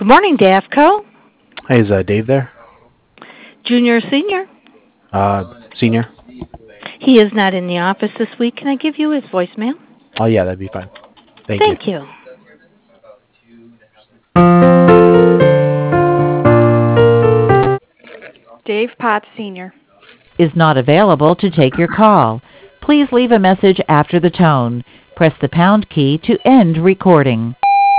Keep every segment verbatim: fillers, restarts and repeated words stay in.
Good morning, Dafco. Hey, is uh, Dave there? Junior or senior? Uh, senior? He is not in the office this week. Can I give you his voicemail? Oh, yeah, that'd be fine. Thank you. Thank you. Dave Potts Senior is not available to take your call. Please leave a message after the tone. Press the pound key to end recording.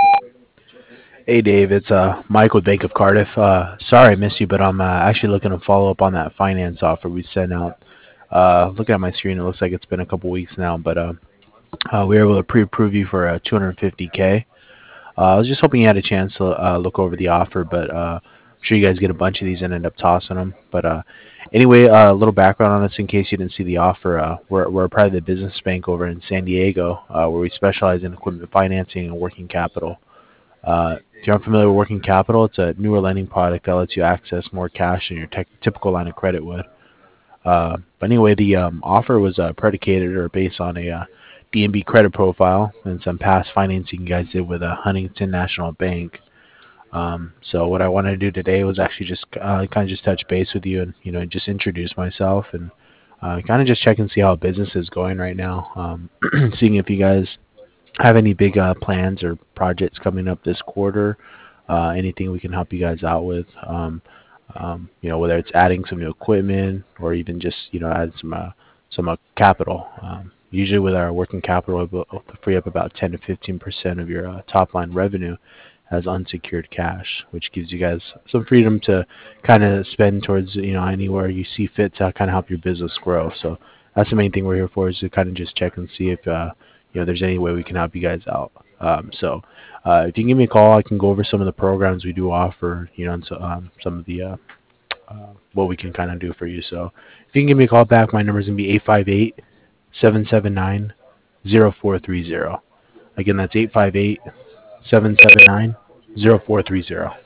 Hey, Dave, it's uh, Mike with Bank of Cardiff. Uh, sorry I missed you, but I'm uh, actually looking to follow up on that finance offer we sent out. Uh, looking at my screen, it looks like it's been a couple weeks now, but uh, uh, we were able to pre-approve you for uh, two hundred fifty K. Uh, I was just hoping you had a chance to uh, look over the offer, but uh, I'm sure you guys get a bunch of these and end up tossing them. But uh, anyway, uh, a little background on us in case you didn't see the offer. Uh, we're, we're a private business bank over in San Diego uh, where we specialize in equipment financing and working capital. Uh, if you're unfamiliar with working capital, it's a newer lending product that lets you access more cash than your tech typical line of credit would. Uh, but anyway, the um, offer was uh, predicated or based on a uh, D N B credit profile and some past financing you guys did with a Huntington National Bank. Um, so what I wanted to do today was actually just uh, kind of just touch base with you and you know just introduce myself and uh, kind of just check and see how business is going right now. Um, seeing if you guys have any big uh, plans or projects coming up this quarter, uh, anything we can help you guys out with. Um, um, you know, whether it's adding some new equipment or even just you know add some uh, some uh, capital. Um, usually with our working capital, we'll we'll free up about ten to fifteen percent of your uh, top line revenue as unsecured cash, which gives you guys some freedom to kind of spend towards you know anywhere you see fit to kind of help your business grow. So that's the main thing we're here for, is to kind of just check and see if uh, you know there's any way we can help you guys out. Um, so uh, if you can give me a call, I can go over some of the programs we do offer, you know, and so, um, some of the uh, uh, what we can kind of do for you. So if you can give me a call back, my number is gonna be eight five eight, seven seven nine, zero four three zero. Again, that's eight five eight, seven seven nine, zero four three zero.